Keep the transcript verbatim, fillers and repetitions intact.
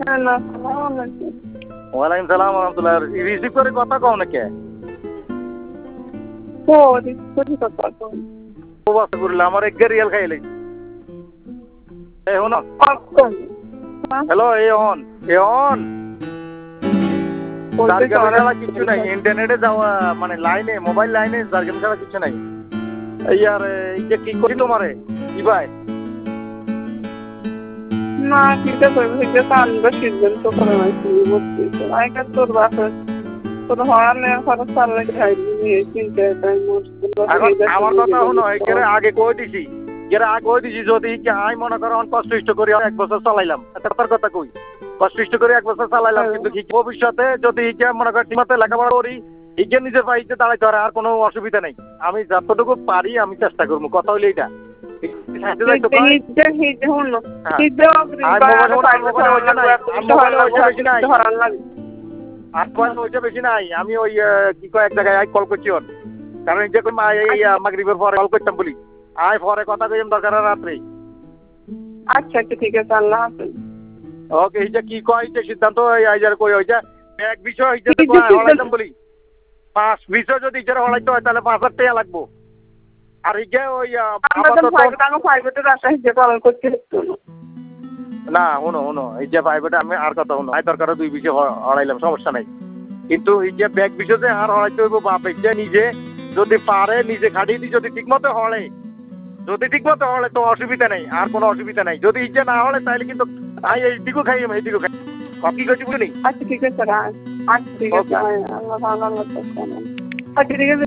Hello, আসসালামু আলাইকুম। ওয়ালাইকুম সালাম রহমতুল্লাহ। রিসিভ করে কথা কও নাকি? ও রিসিভ করে কথা কও। খুব আশা করলাম আমার এক রিয়াল খাইলে। এই হন। হ্যালো এই হন এই হন। জার্গেম ছাড়া কিছু নাই, ইন্টারনেটে যাওয়া মানে লাইনে মোবাইল লাইনে জার্গেম ছাড়া কিছু নাই। এই আর এই যে কি করি তোমারে কি ভাই? না ঠিক আছে, ঠিক আছে আমরা সিদ্ধান্ত করে নিয়েছি বুঝছি। আগেকার তোর বাসা তোর হওয়ালে খরচ চাললে খাইনি চিন্তা তাই আমার কথা শোনো, এখানে আগে কই দিছি এরা আগে কই দিছি যদি আমি মনে করো কষ্ট ইষ্ট করি এক বছর চালাইলাম তার কথা কই কষ্ট ইষ্ট করে এক বছর চালাইলাম, কিন্তু ভবিষ্যতে যদি মনে করি ঠিকমতো লেখাপড়া করি ইকে নিজের পাইতে দাঁড়াইতে পারে, আর কোনো অসুবিধা নেই। আমি যতটুকু পারি আমি চেষ্টা করবো, কথা হইলে এটা বেশি নাই। আমি ওই কি কয় এক জায়গায় কল করছি ওর, কারণ যে মাগরিবের পরে কল করতাম বলি আয় পরে কথা কইম দরকার রাত্রে। আচ্ছা আচ্ছা ঠিক আছে, আল্লাহ হাফেজ। ওকে এইটা কি কয় যে সিদ্ধান্ত আইজার কই হইছে এক বিষয় হইছে হলাইতাম বলি পাঁচ বিষয় যদি ইজারা হলাইতে হয় তাহলে পাঁচ হাজার টাকা লাগবো। আর ইগে ওই না শুনো শুনো এই যে প্রাইভেটে আমি আর কথা শুনো আয় দরকার দুই বিষয় হলাইলাম সমস্যা নাই, কিন্তু এই যে ব্যাগ বিষয় যে আর হলাইতে হইব বাপ যে নিজে যদি পারে নিজে খাটিয়ে দি যদি ঠিকমতো হলে যদি ঠিকমতো হলে তো অসুবিধা নেই, আর কোনো অসুবিধা নাই। যদি ইচ্ছে না হলে তাহলে কিন্তু আই এইদিকও খাই এইদিকও খাই কপি করছি বুঝলি। আচ্ছা ঠিক আছে, আচ্ছা ঠিক আছে, আল্লাহ আল্লাহ আচ্ছা ঠিক আছে।